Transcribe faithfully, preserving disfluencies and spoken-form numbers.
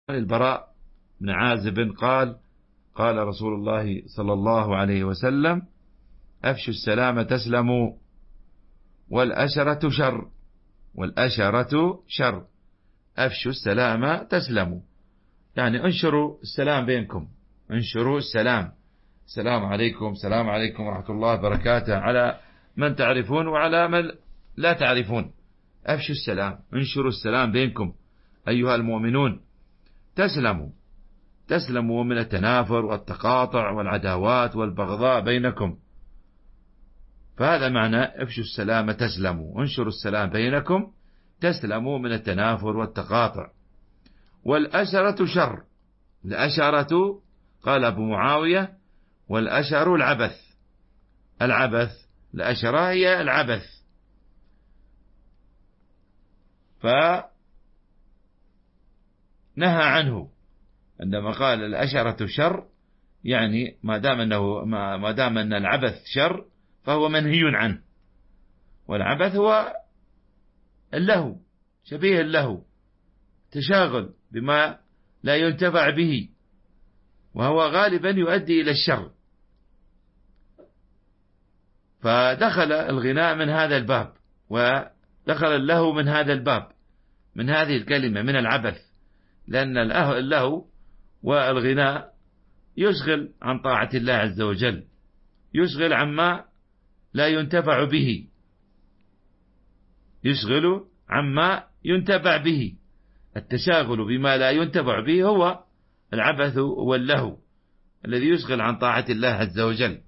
البراء بن عازب قال قال رسول الله صلى الله عليه وسلم: أفشوا السلام تسلموا، والأشرة شر. والأشرة شر. أفشوا السلام تسلموا، يعني انشروا السلام بينكم، انشروا السلام. السلام عليكم، السلام عليكم ورحمة الله وبركاته، على من تعرفون وعلى من لا تعرفون. أفشوا السلام، انشروا السلام بينكم أيها المؤمنون، تسلموا تسلموا من التنافر والتقاطع والعداوات والبغضاء بينكم. فهذا معنى افشوا السلام تسلموا، انشروا السلام بينكم تسلموا من التنافر والتقاطع. والأشرة شر. الأشرة قال أبو معاوية: والأشر العبث. العبث، الأشرة هي العبث. فنهى عنه عندما قال الأشرة شر، يعني ما دام أنه ما دام أن العبث شر فهو منهي عنه. والعبث هو اللهو، شبيه اللهو، تشاغل بما لا ينتفع به، وهو غالبا يؤدي إلى الشر. فدخل الغناء من هذا الباب، ودخل اللهو من هذا الباب، من هذه الكلمة، من العبث، لأن اللهو والغناء يشغل عن طاعة الله عز وجل، يشغل عما لا ينتفع به، يشغل عما ينتفع به. التشاغل بما لا ينتفع به هو العبث واللهو الذي يشغل عن طاعة الله عز وجل.